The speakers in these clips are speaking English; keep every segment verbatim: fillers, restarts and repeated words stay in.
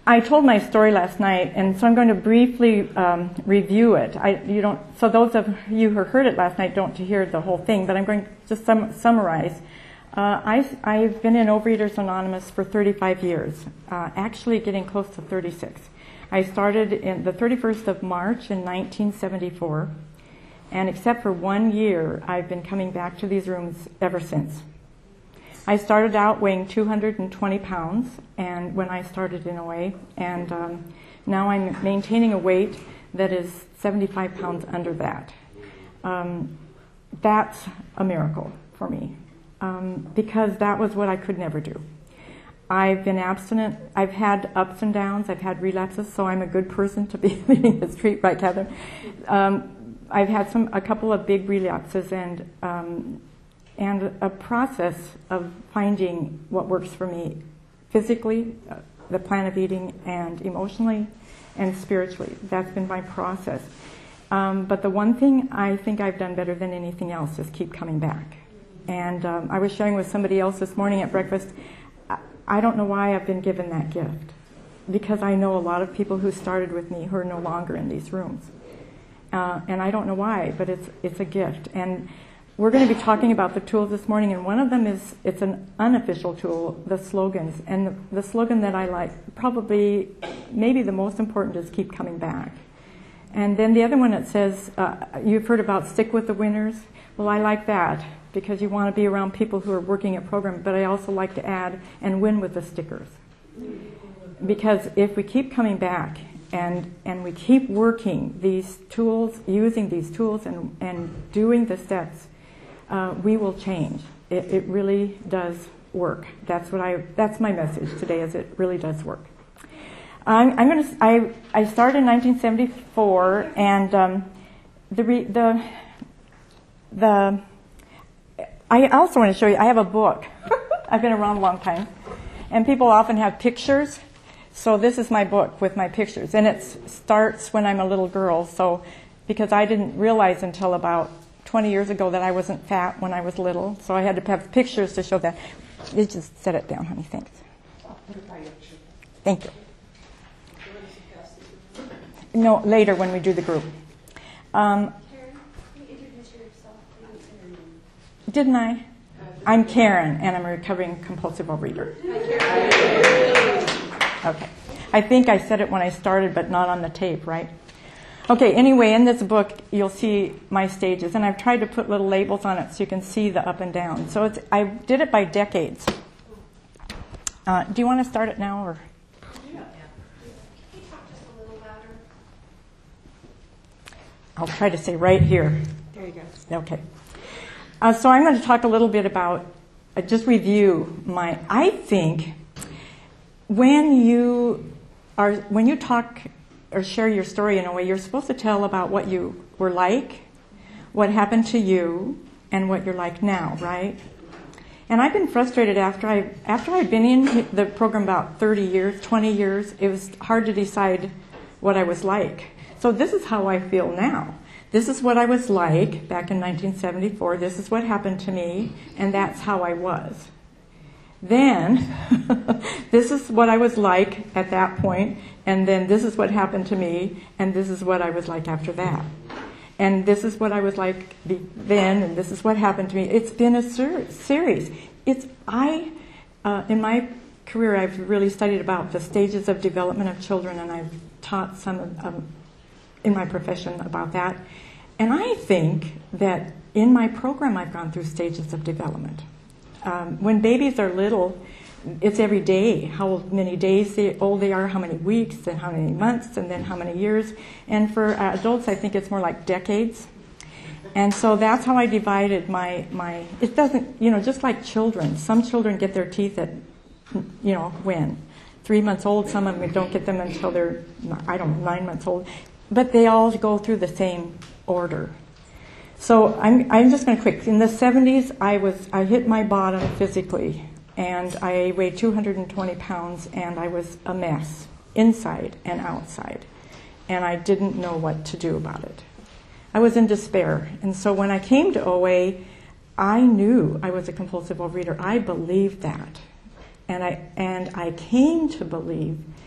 I told my story last night, and so I'm going to briefly um, review it. I, you don't, so those of you who heard it last night don't hear the whole thing, but I'm going to just sum, summarize. Uh, I've, I've been in Overeaters Anonymous for thirty-five years, uh, actually getting close to thirty-six. I started in the thirty-first of March in nineteen seventy-four, and except for one year, I've been coming back to these rooms ever since. I started out weighing two hundred twenty pounds, and when I started in O A, and um, now I'm maintaining a weight that is seventy-five pounds under that. Um, that's a miracle for me, um, because that was what I could never do. I've been abstinent. I've had ups and downs. I've had relapses, so I'm a good person to be leading the street, right, Catherine? Um, I've had some a couple of big relapses, and um, and a process of finding what works for me physically, uh, the plan of eating, and emotionally, and spiritually. That's been my process. Um, but the one thing I think I've done better than anything else is keep coming back. And um, I was sharing with somebody else this morning at breakfast, I, I don't know why I've been given that gift, because I know a lot of people who started with me who are no longer in these rooms. Uh, and I don't know why, but it's it's a gift. And we're going to be talking about the tools this morning, and one of them is, it's an unofficial tool, the slogans. And the, the slogan that I like, probably, maybe the most important, is keep coming back. And then the other one, it says, uh, you've heard about stick with the winners. Well, I like that, because you want to be around people who are working a program, but I also like to add, and win with the stickers. Because if we keep coming back, and and we keep working these tools, using these tools, and, and doing the steps, Uh, we will change. It, it really does work. That's what I. That's my message today. Is it really does work. I'm, I'm going to. I I started in nineteen seventy-four, and um, the re, the the. I also want to show you. I have a book. I've been around a long time, and people often have pictures. So this is my book with my pictures, and it starts when I'm a little girl. So because I didn't realize until about twenty years ago that I wasn't fat when I was little, so I had to have pictures to show that. You just set it down, honey. Thanks. Thank you. No, later when we do the group. Um, didn't I? I'm Karen, and I'm a recovering compulsive overeater. Okay. I think I said it when I started, but not on the tape, right? Okay, anyway, in this book, you'll see my stages, and I've tried to put little labels on it so you can see the up and down. So it's, I did it by decades. Uh, do you want to start it now, or? Yeah. Can you talk just a little louder? I'll try to say right here. There you go. Okay. Uh, so I'm going to talk a little bit about, uh, just review my, I think, when you are, when you talk or share your story in a way, you're supposed to tell about what you were like, what happened to you, and what you're like now, right? And I've been frustrated after I after I'd been in the program about thirty years, twenty years, it was hard to decide what I was like. So this is how I feel now. This is what I was like back in nineteen seventy-four. This is what happened to me, and that's how I was. Then, this is what I was like at that point, and then this is what happened to me, and this is what I was like after that. And this is what I was like be- then, and this is what happened to me. It's been a ser- series. It's I, uh, in my career, I've really studied about the stages of development of children, and I've taught some of, um, in my profession about that. And I think that in my program, I've gone through stages of development. Um, when babies are little, it's every day, how many days they, old they are, how many weeks, and how many months, and then how many years. And for uh, adults, I think it's more like decades. And so that's how I divided my, my, it doesn't, you know, just like children. Some children get their teeth at, you know, when? Three months old. Some of them don't get them until they're, I don't know, nine months old. But they all go through the same order. So I'm I'm just going to quick. In the seventies, I was I hit my bottom physically, and I weighed two hundred twenty pounds, and I was a mess inside and outside, and I didn't know what to do about it. I was in despair, and so when I came to O A, I knew I was a compulsive overeater. I believed that, and I and I came to believe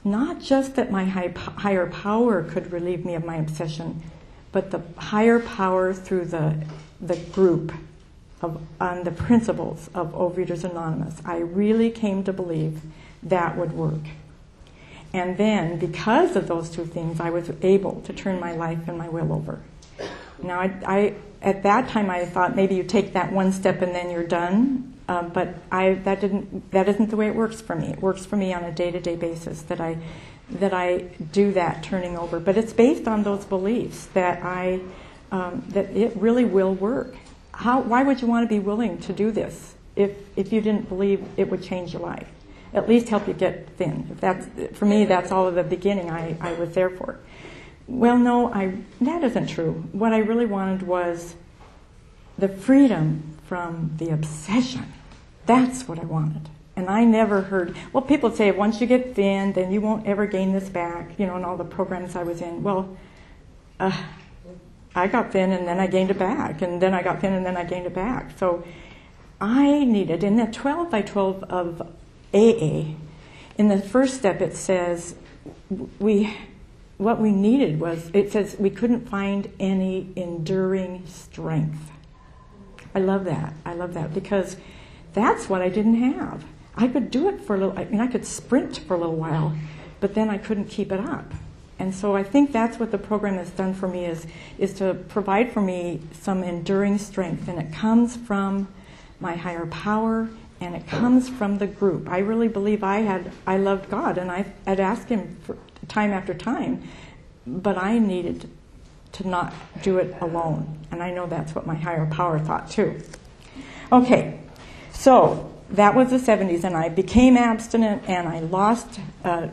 not just that my high, higher power could relieve me of my obsession, but the higher power through the the group of on the principles of Overeaters Anonymous. I really came to believe that would work. And then, because of those two things, I was able to turn my life and my will over. Now, I, I at that time I thought maybe you take that one step and then you're done. Um, but I that didn't that isn't the way it works for me. It works for me on a day-to-day basis that I that I do that turning over. But it's based on those beliefs that I um, that it really will work. How? Why would you want to be willing to do this if if you didn't believe it would change your life? At least help you get thin. If that's for me, that's all of the beginning I, I was there for. Well, no, I that isn't true. What I really wanted was the freedom from the obsession. That's what I wanted. And I never heard, well, people say once you get thin, then you won't ever gain this back, you know, and all the programs I was in. Well, uh, I got thin and then I gained it back, and then I got thin and then I gained it back. So I needed, in the twelve by twelve of A A, in the first step it says, we, what we needed was, it says we couldn't find any enduring strength. I love that. I love that because that's what I didn't have. I could do it for a little, I mean, I could sprint for a little while, but then I couldn't keep it up. And so I think that's what the program has done for me is, is to provide for me some enduring strength. And it comes from my higher power, and it comes from the group. I really believe I had, I loved God, and I had asked Him for time after time, but I needed to not do it alone. And I know that's what my higher power thought too. Okay, so that was the seventies, and I became abstinent, and I lost, uh,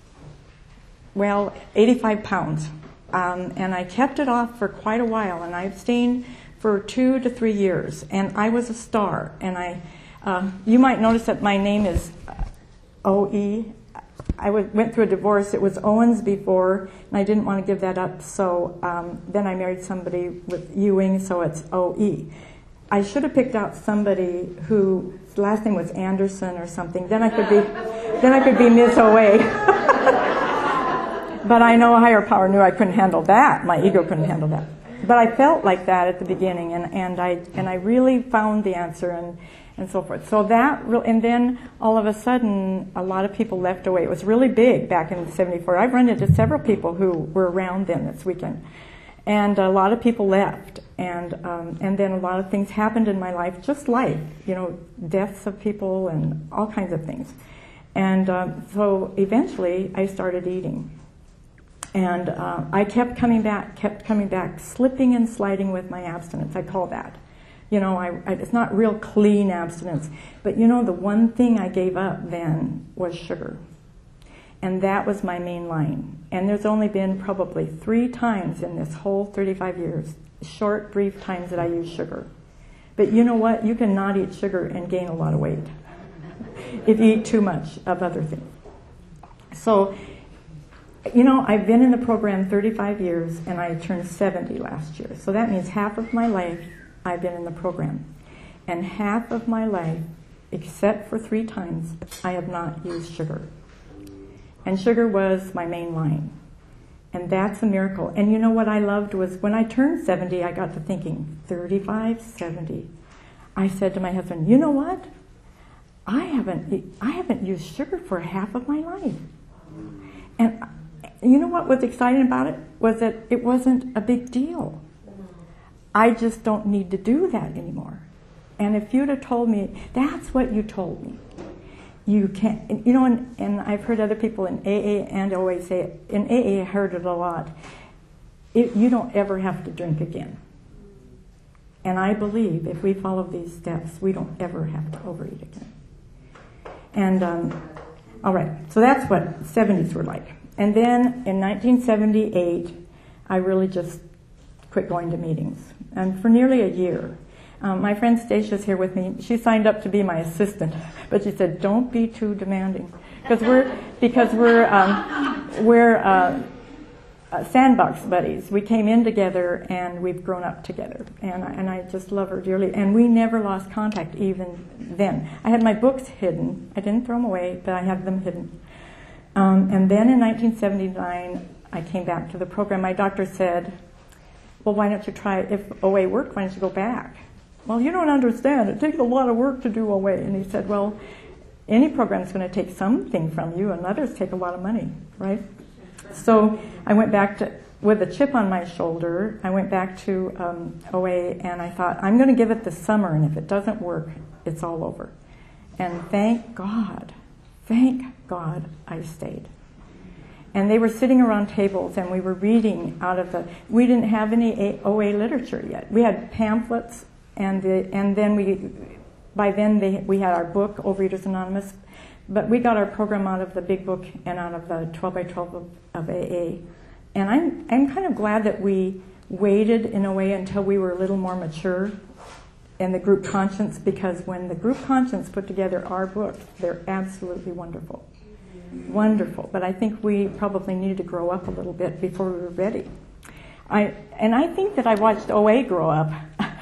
well, eighty-five pounds. Um, and I kept it off for quite a while, and I abstained for two to three years. And I was a star. And I, uh, you might notice that my name is O E. I went through a divorce. It was Owens before, and I didn't want to give that up. So um, then I married somebody with Ewing, so it's O E. I should have picked out somebody whose last name was Anderson or something. Then I could be, then I could be Miss O A. But I know a higher power knew I couldn't handle that. My ego couldn't handle that. But I felt like that at the beginning, and, and I and I really found the answer and. and so forth. So that, and then all of a sudden, a lot of people left away. It was really big back in seventy-four. I've run into several people who were around then this weekend. And a lot of people left. And um, and then a lot of things happened in my life, just life, you know, deaths of people and all kinds of things. And um, so eventually I started eating. And uh, I kept coming back, kept coming back, slipping and sliding with my abstinence, I call that. You know, I, I, it's not real clean abstinence. But, you know, the one thing I gave up then was sugar. And that was my main line. And there's only been probably three times in this whole thirty-five years, short, brief times that I use sugar. But you know what? You can not eat sugar and gain a lot of weight if you eat too much of other things. So, you know, I've been in the program thirty-five years, and I turned seventy last year. So that means half of my life I've been in the program. And half of my life, except for three times, I have not used sugar. And sugar was my main line. And that's a miracle. And you know what I loved was when I turned seventy, I got to thinking, thirty-five, seventy. I said to my husband, you know what? I haven't, I haven't used sugar for half of my life. And you know what was exciting about it? Was that it wasn't a big deal. I just don't need to do that anymore. And if you'd have told me, that's what you told me. You can't, you know, and, and I've heard other people in A A and O A say it. In A A, I heard it a lot. It, you don't ever have to drink again. And I believe if we follow these steps, we don't ever have to overeat again. And, um, all right, so that's what seventies were like. And then in nineteen seventy-eight, I really just quit going to meetings. And for nearly a year, um, my friend Stacey's here with me. She signed up to be my assistant, but she said, "Don't be too demanding," because we're because we're um, we're uh, uh, sandbox buddies. We came in together, and we've grown up together, and I, and I just love her dearly. And we never lost contact even then. I had my books hidden. I didn't throw them away, but I had them hidden. Um, and then in nineteen seventy-nine, I came back to the program. My doctor said, well, why don't you try, if O A worked, why don't you go back? Well, you don't understand. It takes a lot of work to do O A. And he said, well, any program is going to take something from you, and others take a lot of money, right? So I went back to, with a chip on my shoulder, I went back to um, O A, and I thought, I'm going to give it the summer, and if it doesn't work, it's all over. And thank God, thank God I stayed. And they were sitting around tables, and we were reading out of the, we didn't have any O A literature yet. We had pamphlets, and the, and then we, by then they, we had our book, Overeaters Anonymous, but we got our program out of the big book and out of the twelve by twelve of, of A A. And I'm, I'm kind of glad that we waited in a way until we were a little more mature in the group conscience, because when the group conscience put together our book, they're absolutely wonderful. Wonderful. But I think we probably needed to grow up a little bit before we were ready. I, and I think that I watched O A grow up.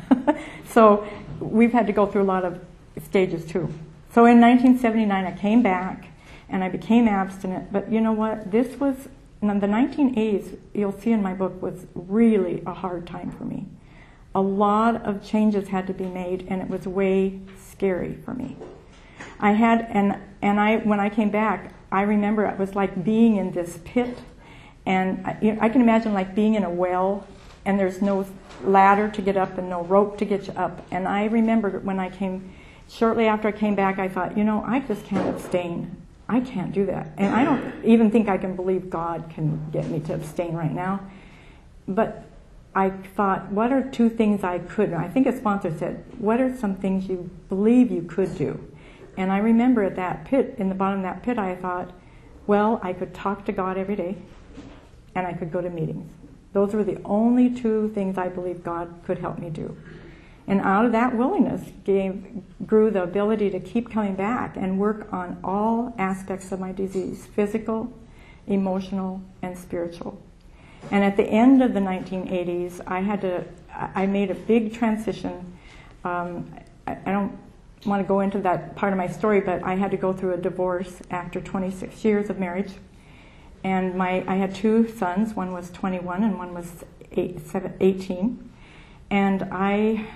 So we've had to go through a lot of stages too. So in nineteen seventy-nine, I came back and I became abstinent. But you know what? This was, in the nineteen eighties, you'll see in my book, was really a hard time for me. A lot of changes had to be made, and it was way scary for me. I had, and and I when I came back, I remember it was like being in this pit, and I, you know, I can imagine like being in a well, and there's no ladder to get up and no rope to get you up. And I remember when I came, shortly after I came back, I thought, you know, I just can't abstain. I can't do that. And I don't even think I can believe God can get me to abstain right now. But I thought, what are two things I could? I think a sponsor said, what are some things you believe you could do? And I remember at that pit, in the bottom of that pit, I thought, well, I could talk to God every day, and I could go to meetings. Those were the only two things I believe God could help me do. And out of that willingness gave, grew the ability to keep coming back and work on all aspects of my disease, physical, emotional, and spiritual. And at the end of the nineteen eighties, I had to, I made a big transition. Um, I, I don't want to go into that part of my story, but I had to go through a divorce after twenty-six years of marriage. And my, I had two sons. One was twenty-one and one was eight, seven, eighteen. And I,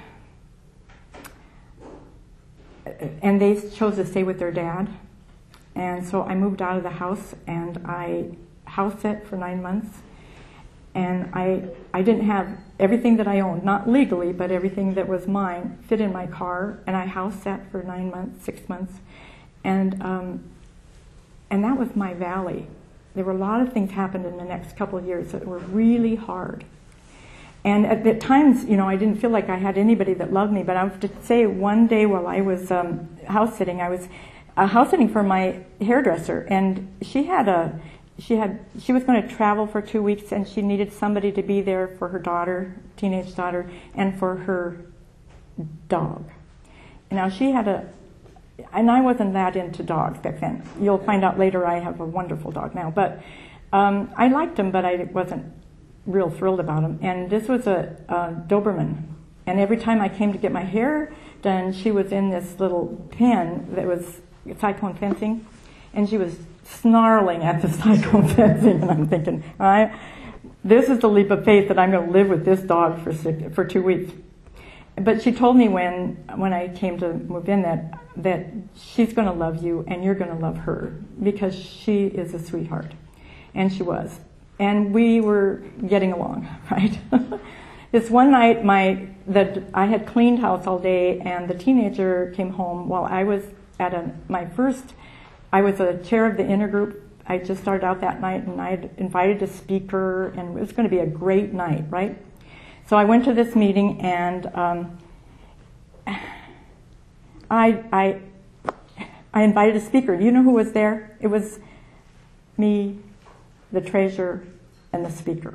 and they chose to stay with their dad. And so I moved out of the house, and I house sat for nine months. And I, I didn't have everything that I owned, not legally, but everything that was mine fit in my car. And I house sat for nine months, six months. And, um, and that was my valley. There were a lot of things happened in the next couple of years that were really hard. And at, at times, you know, I didn't feel like I had anybody that loved me. But I have to say, one day while I was um, house sitting, I was uh, house sitting for my hairdresser, and she had a, she had, she was going to travel for two weeks, and she needed somebody to be there for her daughter, teenage daughter, and for her dog. Now she had a. And I wasn't that into dogs back then. You'll find out later I have a wonderful dog now. But um, I liked him, but I wasn't real thrilled about him. And this was a, a Doberman. And every time I came to get my hair done, she was in this little pen that was cyclone fencing. And she was snarling at the cyclone fencing. And I'm thinking, all right, this is the leap of faith that I'm going to live with this dog for six, for two weeks. But she told me when when I came to move in that that she's going to love you and you're going to love her, because she is a sweetheart. And she was. And we were getting along, right? This one night, my that I had cleaned house all day, and the teenager came home while I was at a, my first, I was a chair of the intergroup. I just started out that night, and I had invited a speaker, and it was going to be a great night, right? So I went to this meeting, and um, I, I, I invited a speaker. Do you know who was there? It was me, the treasurer, and the speaker.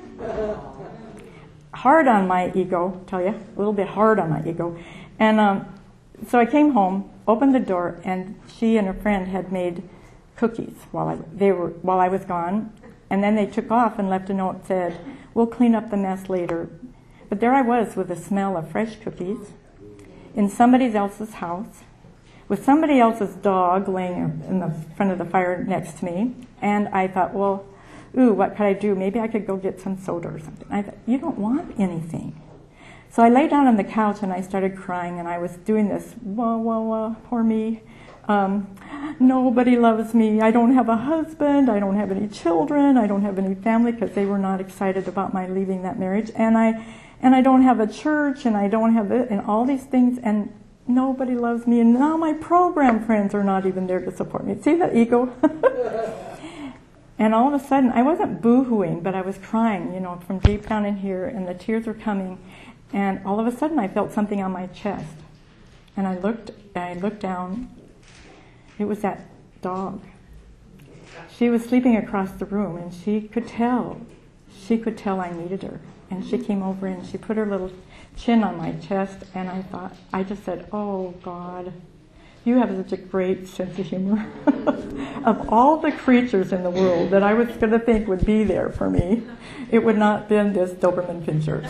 Hard on my ego, tell you, a little bit hard on my ego. And um, so I came home, opened the door, and she and her friend had made cookies while I they were while I was gone. And then they took off and left a note that said, "We'll clean up the mess later." But there I was with the smell of fresh cookies in somebody else's house, with somebody else's dog laying in the front of the fire next to me. And I thought, well, ooh, what could I do? Maybe I could go get some soda or something. I thought, you don't want anything. So I lay down on the couch and I started crying, and I was doing this, wah, wah, wah, poor me. Um, nobody loves me. I don't have a husband. I don't have any children. I don't have any family, because they were not excited about my leaving that marriage. And I, and I don't have a church, and I don't have it, and all these things, and nobody loves me. And now my program friends are not even there to support me. See the ego? And all of a sudden, I wasn't boo-hooing, but I was crying, you know, from deep down in here, and the tears were coming. And all of a sudden, I felt something on my chest. And I looked, I looked down. It was that dog. She was sleeping across the room, and she could tell. She could tell I needed her. And she came over, and she put her little chin on my chest, and I thought, I just said, oh, God, you have such a great sense of humor. Of all the creatures in the world that I was going to think would be there for me, it would not have been this Doberman Pinscher.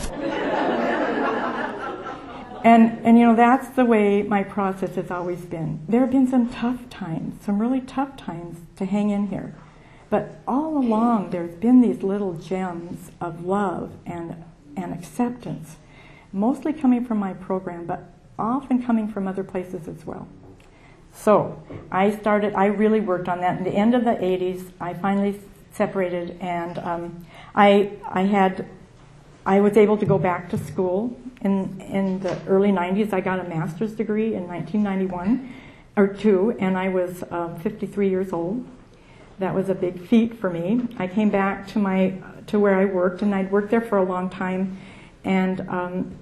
And, and, you know, that's the way my process has always been. There have been some tough times, some really tough times to hang in here. But all along, there's been these little gems of love and, and acceptance, mostly coming from my program, but often coming from other places as well. So I started, I really worked on that. In the end of the eighties, I finally separated, and um, I, I had, I was able to go back to school. In, in the early nineties, I got a master's degree in nineteen ninety-one, or two, and I was um, fifty-three years old. That was a big feat for me. I came back to my to where I worked, and I'd worked there for a long time, and um,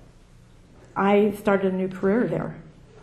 I started a new career there.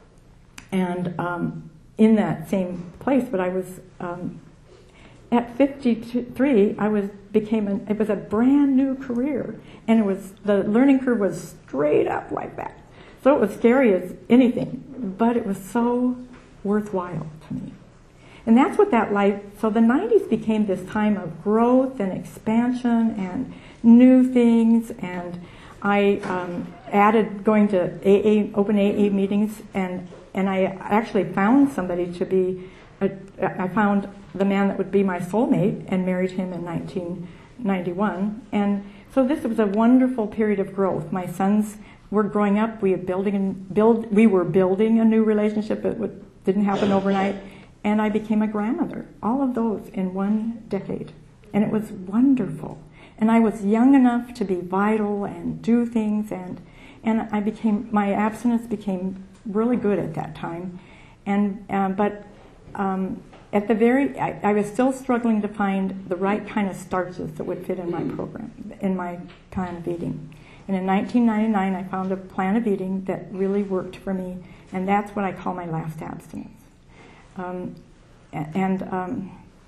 And um, in that same place, but I was um, at fifty-three. I was became an, it was a brand new career, and it was the learning curve was straight up like that. So it was scary as anything, but it was so worthwhile to me. And that's what that life. So the nineties became this time of growth and expansion and new things, and I um, added going to A A, open A A meetings, and and I actually found somebody to be. A, I found the man that would be my soulmate and married him in nineteen ninety-one. And so this was a wonderful period of growth. My sons were growing up. We were building and build. We were building a new relationship. It would, didn't happen overnight. And I became a grandmother. All of those in one decade, and it was wonderful. And I was young enough to be vital and do things, and and I became my abstinence became really good at that time. And um, but. Um, At the very, I, I was still struggling to find the right kind of starches that would fit in my program, in my plan of eating. And in nineteen ninety-nine, I found a plan of eating that really worked for me, and that's what I call my last abstinence. Um, and um,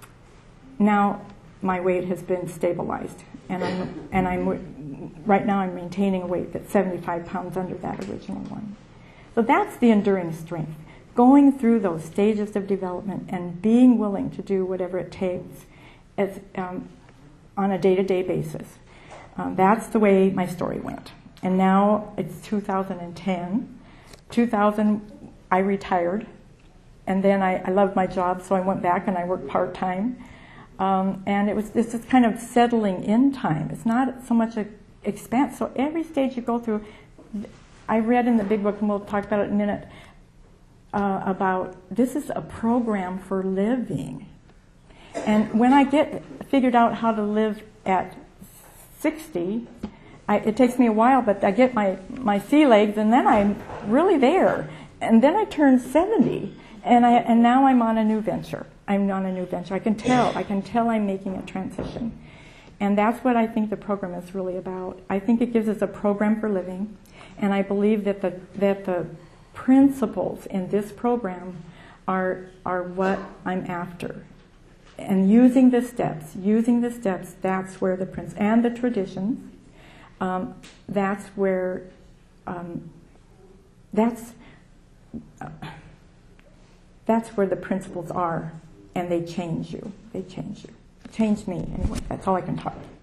now my weight has been stabilized, and I'm and I'm right now I'm maintaining a weight that's seventy-five pounds under that original one. So that's the enduring strength. Going through those stages of development and being willing to do whatever it takes as, um, on a day-to-day basis. Um, that's the way my story went. And now it's two thousand ten. two thousand, I retired. And then I, I loved my job, so I went back and I worked part-time. Um, and it was this is kind of settling in time. It's not so much an expanse. So every stage you go through, I read in the big book, and we'll talk about it in a minute, Uh, about this is a program for living. And when I get figured out how to live at sixty, I, it takes me a while, but I get my, my sea legs, and then I'm really there. And then I turn seventy, and I and now I'm on a new venture. I'm on a new venture. I can tell. I can tell I'm making a transition. And that's what I think the program is really about. I think it gives us a program for living, and I believe that the that the principles in this program are are what I'm after. And using the steps, using the steps, that's where the prince and the traditions, um, that's where, um, that's uh, that's where the principles are, and they change you. They change you. Change me anyway. That's all I can talk.